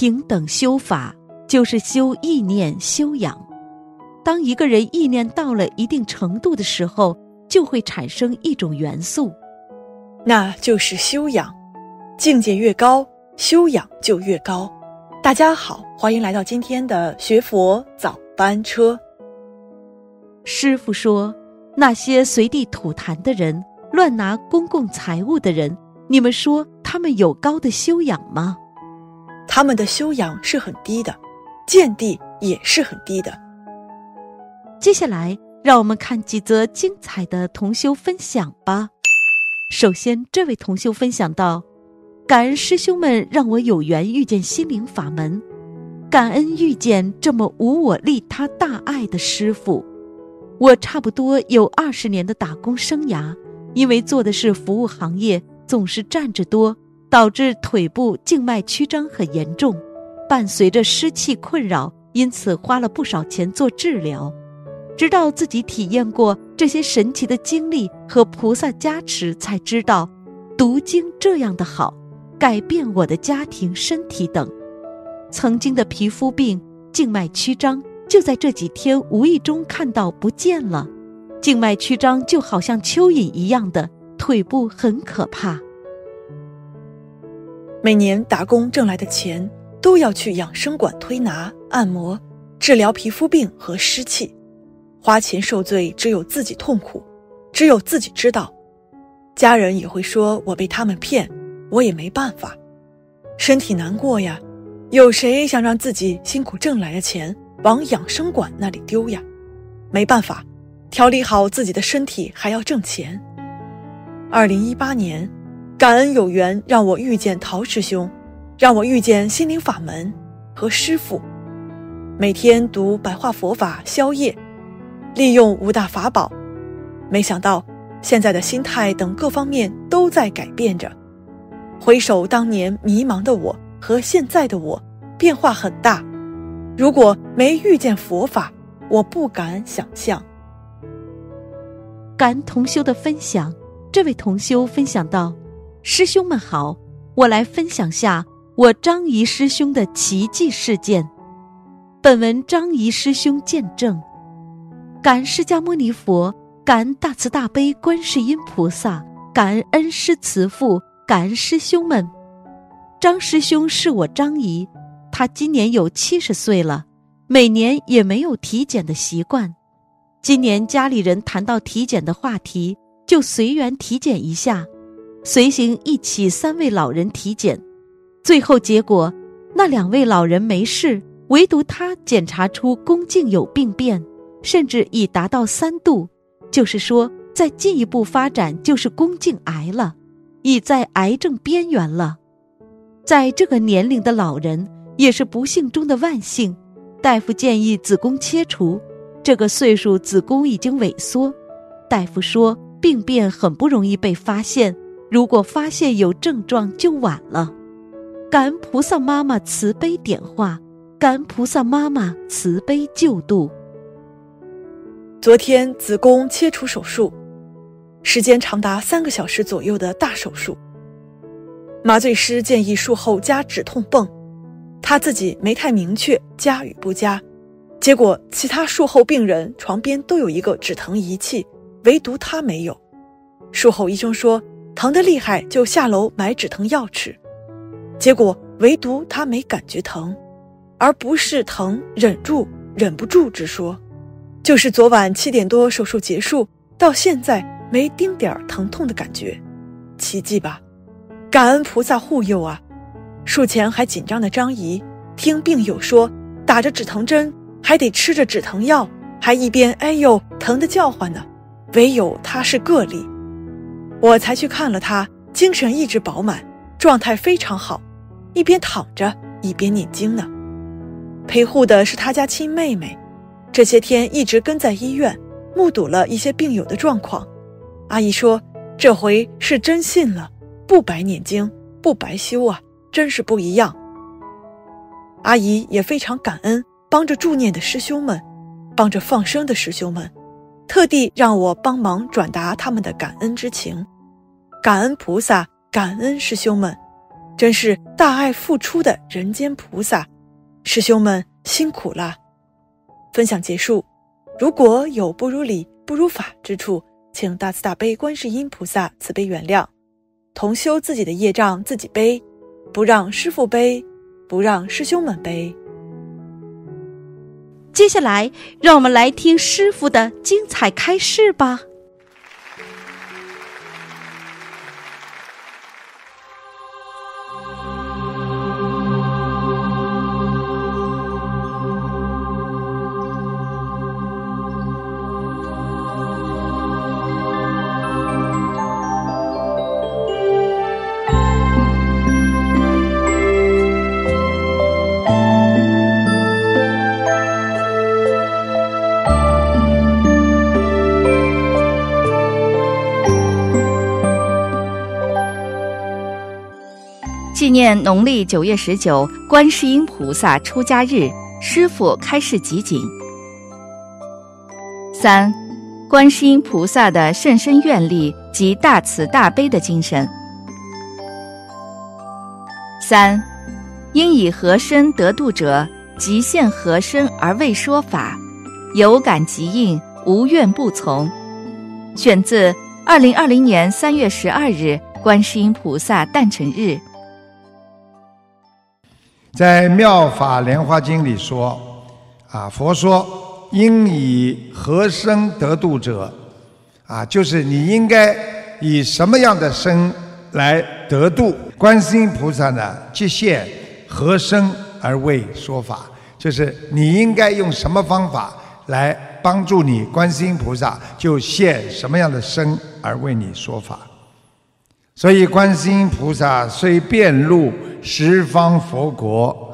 平等修法就是修意念修养。当一个人意念到了一定程度的时候，就会产生一种元素， 那就是修养。境界越高，修养就越高。大家好，欢迎来到今天的学佛早班车。 师父说，那些随地吐痰的人，乱拿公共财物的人，你们说他们有高的修养吗？ 他们的修养是很低的，见地也是很低的。 接下来让我们看几则精彩的同修分享吧。首先，这位同修分享到，感恩师兄们让我有缘遇见心灵法门，感恩遇见这么无我利他大爱的师父。我差不多有20年的打工生涯，因为做的是服务行业，总是站着多，导致腿部静脉曲张很严重，伴随着湿气困扰，因此花了不少钱做治疗。直到自己体验过这些神奇的经历和菩萨加持，才知道读经这样的好，改变我的家庭、身体等。曾经的皮肤病、静脉曲张，就在这几天无意中看到不见了。静脉曲张就好像蚯蚓一样的，腿部很可怕。 每年打工挣来的钱都要去养生馆推拿、按摩，治疗皮肤病和湿气。花钱受罪，只有自己痛苦，只有自己知道。家人也会说我被他们骗，我也没办法。身体难过呀，有谁想让自己辛苦挣来的钱往养生馆那里丢呀？没办法，调理好自己的身体还要挣钱。2018年，感恩有缘让我遇见陶师兄，让我遇见心灵法门和师父。每天读白话佛法宵夜，利用5大法宝，没想到现在的心态等各方面都在改变着。回首当年迷茫的我和现在的我，变化很大。如果没遇见佛法，我不敢想象。 感恩同修的分享，这位同修分享到，师兄们好，我来分享下我张仪师兄的奇迹事件。本文张仪师兄见证，感恩释迦牟尼佛，感恩大慈大悲观世音菩萨，感恩恩师慈父，感恩师兄们。张师兄是我张仪，他今年有70岁了，每年也没有体检的习惯。今年家里人谈到体检的话题，就随缘体检一下，随行一起3位老人体检。最后结果，那2位老人没事，唯独他检查出宫颈有病变，甚至已达到3度，就是说再进一步发展就是宫颈癌了，已在癌症边缘了。在这个年龄的老人，也是不幸中的万幸，大夫建议子宫切除，这个岁数子宫已经萎缩。大夫说病变很不容易被发现，如果发现有症状就晚了。感恩菩萨妈妈慈悲点化，感恩菩萨妈妈慈悲救度。 昨天子宫切除手术，时间长达3个小时左右的大手术。麻醉师建议术后加止痛泵，他自己没太明确加与不加，结果其他术后病人床边都有一个止疼仪器，唯独他没有。术后医生说疼得厉害就下楼买止疼药吃，结果唯独他没感觉疼，而不是疼忍不住之说。就是昨晚7点多手术结束，到现在没丁点儿疼痛的感觉，奇迹吧，感恩菩萨护佑啊。术前还紧张的张仪，听病友说打着止疼针，还得吃着止疼药，还一边哎呦疼得叫唤呢，唯有他是个例。我才去看了他，精神一直饱满，状态非常好，一边躺着一边念经呢。陪护的是他家亲妹妹，这些天一直跟在医院，目睹了一些病友的状况。阿姨说这回是真信了，不白念经，不白修啊，真是不一样。阿姨也非常感恩帮着助念的师兄们，帮着放生的师兄们，特地让我帮忙转达他们的感恩之情。感恩菩萨，感恩师兄们， 真是大爱付出的人间菩萨，师兄们辛苦了。分享结束，如果有不如理、不如法之处，请大慈大悲观世音菩萨慈悲原谅。同修自己的业障自己背，不让师父背，不让师兄们背。 接下来，让我们来听师父的精彩开示吧。 纪念农历9月19观世音菩萨出家日，师父开示集锦。3. 观世音菩萨的甚深愿力及大慈大悲的精神。3. 应以何身得度者，即现何身而为说法，有感即应，无怨不从。选自2020年3月12日观世音菩萨诞辰日。 在《妙法莲华经》里说，佛说应以何身得度者，就是你应该以什么样的身来得度。观世音菩萨呢，即现何身而为说法，就是你应该用什么方法来帮助你，观世音菩萨就现什么样的身而为你说法。所以观世音菩萨虽遍入十方佛国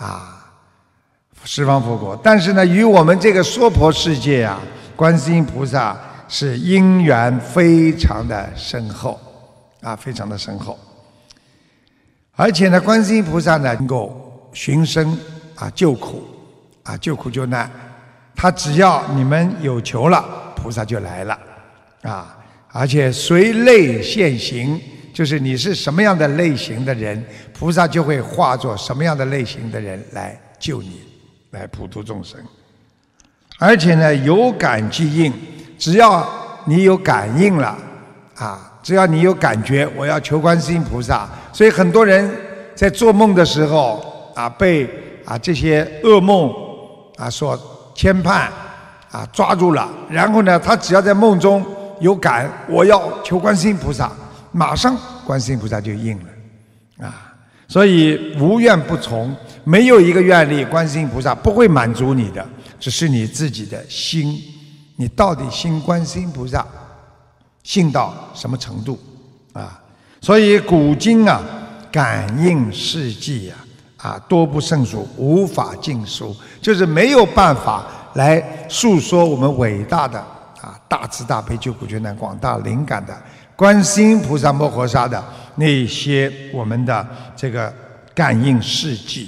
十方佛国，但是呢，与我们这个娑婆世界观世音菩萨是因缘非常的深厚非常的深厚。而且呢，观世音菩萨呢，能够寻声救苦救苦救难，他只要你们有求了，菩萨就来了而且随类现形，就是你是什么样的类型的人，菩萨就会化作什么样的类型的人来救你，来普度众生。而且呢，有感即应，只要你有感应了只要你有感觉，我要求观世音菩萨。所以很多人在做梦的时候被这些噩梦所牵绊抓住了，然后呢，他只要在梦中有感，我要求观世音菩萨，马上观世音菩萨就应了所以无怨不从，没有一个愿力观世音菩萨不会满足你的，只是你自己的心，你到底信观世音菩萨信到什么程度所以古今感应事迹多不胜数，无法尽数，就是没有办法来诉说我们伟大的大慈大悲救苦救难广大灵感的观世音菩萨摩诃萨的那些我们的这个感应事迹。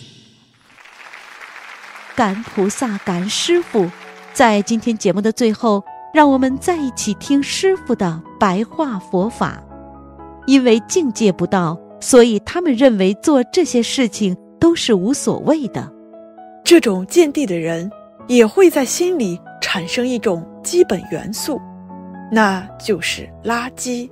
感恩菩萨，感恩师父。在今天节目的最后，让我们再一起听师父的白话佛法。因为境界不到，所以他们认为做这些事情都是无所谓的。 这种见地的人也会在心里产生一种基本元素，那就是垃圾。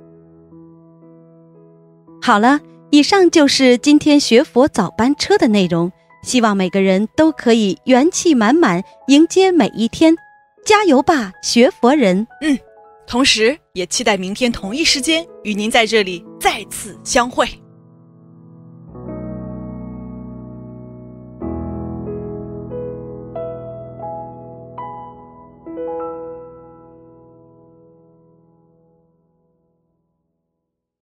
好了，以上就是今天学佛早班车的内容，希望每个人都可以元气满满迎接每一天，加油吧，学佛人！ 同时也期待明天同一时间与您在这里再次相会。